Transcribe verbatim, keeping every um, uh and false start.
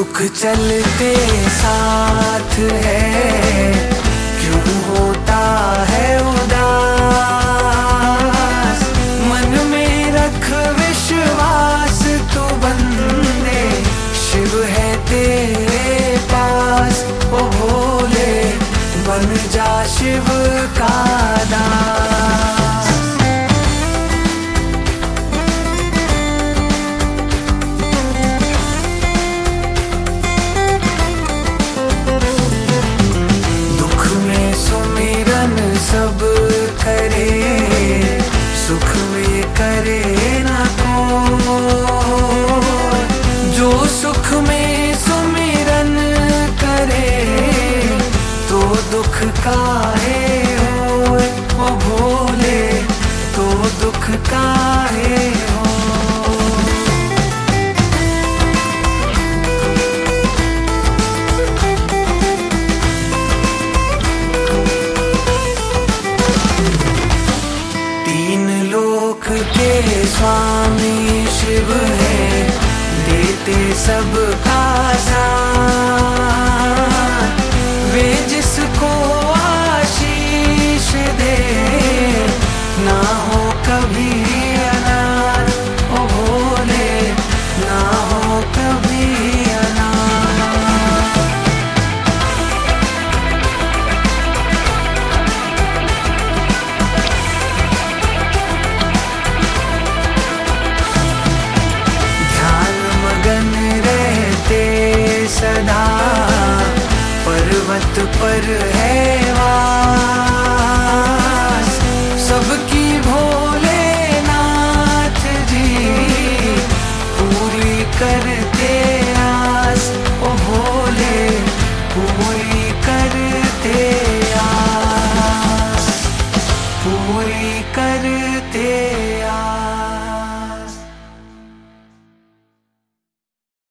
दुख चलते साथ है, क्यों होता है उदास। मन में रख विश्वास, तू बंदे शिव है तेरे पास। ओ भोले बन जा शिव का दास। सब करे सुख में करे ना कोई, जो सुख में सुमिरन करे तो दुख काहे होए। ओ भोले तो दुख काहे हो। के स्वामी शिव है, देते सबका साथ। वे जिसको आशीष दे ना हो कभी अनाथ। ओ भोले ना हो कभी अनाथ। सदा पर्वत पर है वास, सबकी भोलेनाथ जी पूरी करते आस। ओ भोले पूरी करते आस, पूरी करते